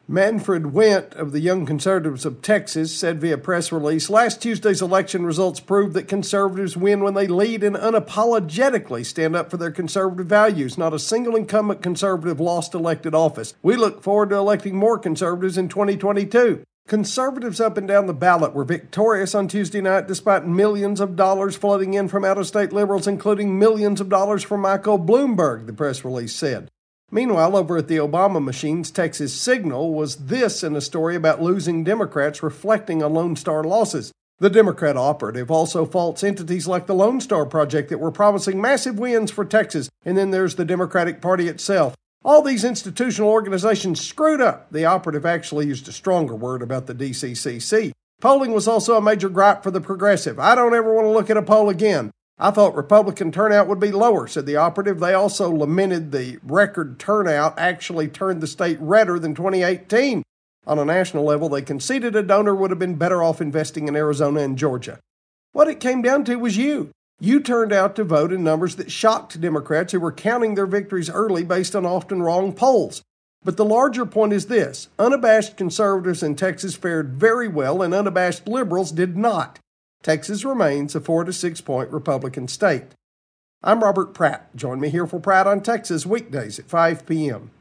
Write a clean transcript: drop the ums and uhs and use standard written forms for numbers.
Manfred Wendt of the Young Conservatives of Texas said via press release, last Tuesday's election results prove that conservatives win when they lead and unapologetically stand up for their conservative values. Not a single incumbent conservative lost elected office. We look forward to electing more conservatives in 2022. Conservatives up and down the ballot were victorious on Tuesday night despite millions of dollars flooding in from out-of-state liberals, including millions of dollars from Michael Bloomberg, the press release said. Meanwhile, over at the Obama machine's Texas Signal was this in a story about losing Democrats reflecting on Lone Star losses. The Democrat operative also faults entities like the Lone Star Project that were promising massive wins for Texas, and then there's the Democratic Party itself. All these institutional organizations screwed up. The operative actually used a stronger word about the DCCC. Polling was also a major gripe for the progressive. I don't ever want to look at a poll again. I thought Republican turnout would be lower, said the operative. They also lamented the record turnout actually turned the state redder than 2018. On a national level, they conceded a donor would have been better off investing in Arizona and Georgia. What it came down to was you. You turned out to vote in numbers that shocked Democrats who were counting their victories early based on often wrong polls. But the larger point is this. Unabashed conservatives in Texas fared very well and unabashed liberals did not. Texas remains a 4 to 6 point Republican state. I'm Robert Pratt. Join me here for Pratt on Texas weekdays at 5 p.m.